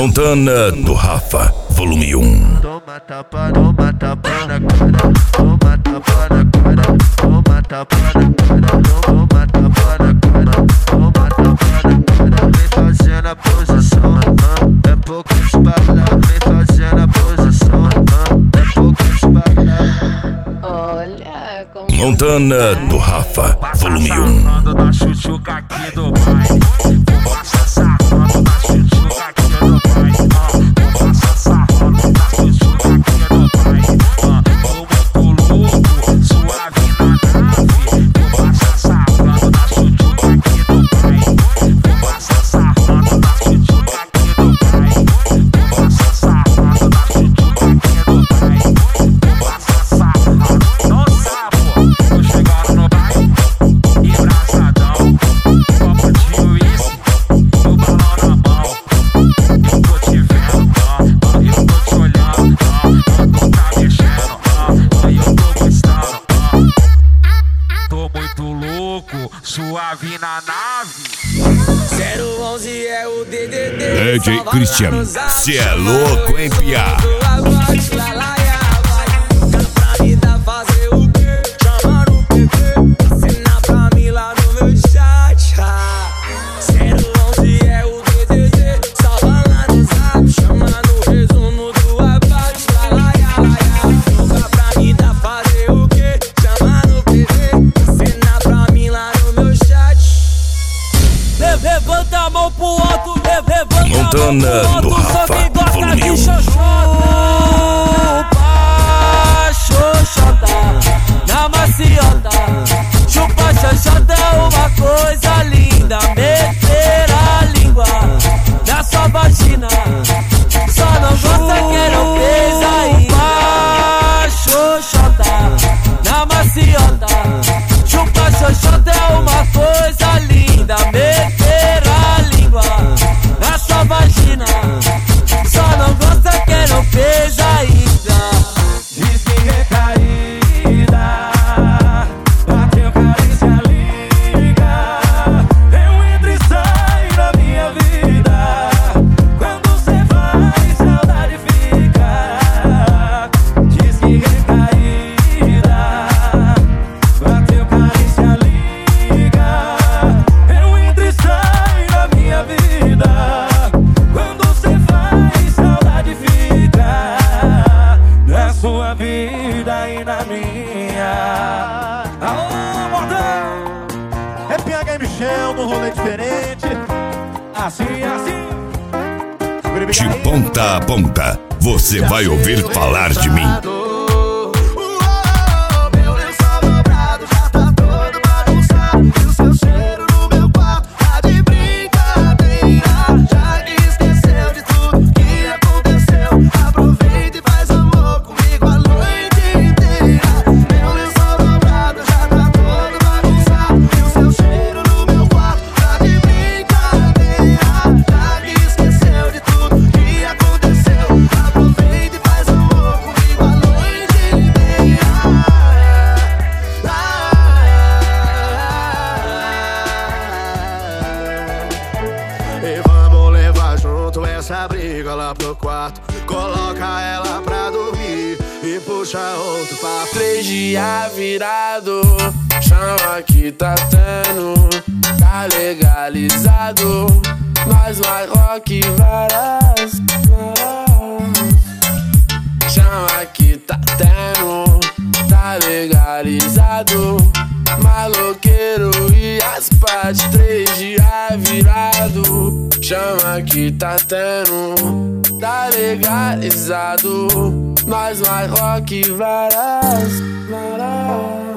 Montana do Rafa, volume 1. Toma tapa na cara, toma tapa na cara, toma tapa na cara, toma tapa na cara, toma tapa na cara. Vem fazendo a posição, é pouco espalha. Vem fazendo a posição, é pouco espalha. Olha como Montana do Rafa, volume 1. Da chuchuca aqui do bairro. Passa sarrando da chuchuca aqui do bairro. Passa sarrando da chuchuca aqui do bairro. Tô muito louco, suave na nave. Passa sarrando da chuchuca aqui do bairro. Passa sarrando da chuchuca aqui do bairro. Passa sarrando da chuchuca aqui do bairro. Passa sarrando. Nossa, pô, tô chegando no bairro. Embraçadão, copo de uísque, o balão na mão. Eu tô te vendo, eu tô te olhando, tu tá mexendo, eu tô gostando. Tô muito louco, suave na nave. 011 é o DDD. DJ Christian, cê é louco, hein, piá? Pra me dar fazer o quê? Chama no PV, assina pra mim lá no meu chat. 011 é o DDD, salva lá no zap, chama no resumo do abate. Pra me dar fazer o quê? Chama no PV, assina pra mim lá no meu chat. Levanta a mão pro alto, levanta Montana a mão do pro alto, só Rafa, quem gosta volume de 1. xoxota, na maciota. Chupa xoxota é uma coisa linda. Meter a língua na sua vagina, só não gosta quem não fez ainda. Xoxota, na maciota. Chupa xoxota é uma coisa linda. Meter a língua na sua vagina, só não gosta quem não fez ainda. Diz que é caída, bateu carícia, liga. Eu entro e saio da minha vida. Quando cê vai, saudade fica. Diz que é caída, bateu carícia, liga. Eu entro e saio da minha vida. Quando cê vai, saudade fica. Na sua vida e na minha. Alô, Mordão! É PH e Michel num rolê diferente. Assim, assim. De ponta a ponta, você vai ouvir falar de mim. Meu lençol dobrado já tá todo bagunçado. E o seu cheiro no meu quarto tá de brincadeira. Já que esqueceu de tudo que aconteceu, aproveita e faz amor comigo a noite inteira. Meu lençol dobrado já tá todo bagunçado. E o seu cheiro no meu quarto tá de brincadeira. Já que esqueceu de tudo que aconteceu, aproveita e faz amor comigo a noite inteira. E vamos levar junto essa briga lá pro quarto. Coloca ela pra dormir e puxa outro papo. 3 dias virado, chama que tá tendo, tá legalizado. Nós mais rock varas. Chama que tá tendo, tá legalizado. Maloqueiro e as partes, 3 dias virado. Chama que tá tendo, tá legalizado. Nós mais rock varas.